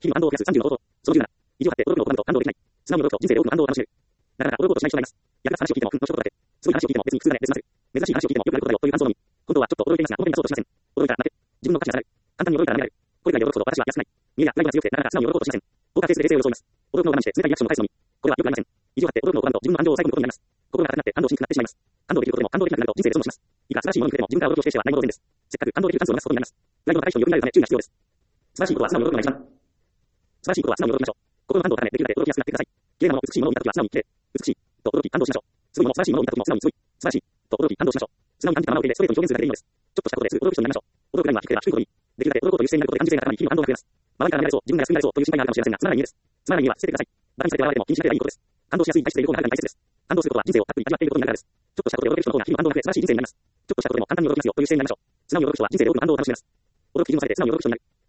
日々の安堵を増やす30のこと。その17。意地を張って驚くのを拒むと感動できない。素直に驚くと人生で多くの安堵を楽しめる。なかなか驚くことをしない人がいます。役立つ話を聞いても、のしょことだって。すごい話を聞いても別に普通だね、別に珍しい話を聞いてもよくあることだよという感想のみ。本当はちょっと驚いていますが、本当にそうとしません。驚いたら待て。自分の価値が下がる。簡単に驚いたら涙が出る。これが驚くほど私は安くない。見えやライバルが強くてなかなか素直に驚くことをしません。僕は定性で冷静を装います。驚くのを我慢して冷たいリアクションを返すのみ。これはよくありません。意地を張って驚くのを拒むと自分の安情を抑え込むことになります。心が硬くなって感動しにくくなってしまいます。感動できることでも感動できなくなると人生で損をします。いくら素晴らしいものに触れても自分から驚きをしてはないものです。せっかく感動できるチャンスを逃すことになります。プライドの対象によりなるため注意が必要です。素晴らしいことは素直に驚くのが一番。素晴らしいことは素直に驚きましょう。心の感動を高め、できるだけ驚きやすくなってください。綺麗なもの、美しいものを見たときは素直に綺麗、美しいと驚き感動しましょう。すごいもの、素晴らしいものを見たときも素直にすごい、素晴らしいと驚き感動しましょう。素直に感じたままを受け入れ、ストレートに表現するだけでいいのです。ちょっとしたことですぐ驚く人になりましょう。驚くラインは低ければ低いほどいい。できるだけ驚くことという姿勢になることで感受性が高まり、日々の感動が増えます。周りから見られそう、自分が安くなれそうという心配があるかもしれませんが、つまらない意味です。つまらない意味は捨ててください。バカにされて笑われても気にしなければいいことです。感動しやすい体質でいる方がはるかに大切です。感動することは人生をたっぷり味わっていることになるからです。ちょっとしたことで驚ける人の方が日々の感動が増え、素晴らしい人生になります。ちょっとしたことでも簡単に驚きますよという姿勢になりましょう。素直に驚く人は人生で多くの感動を楽しめます。驚く基準を下げて素直に驚く人になる。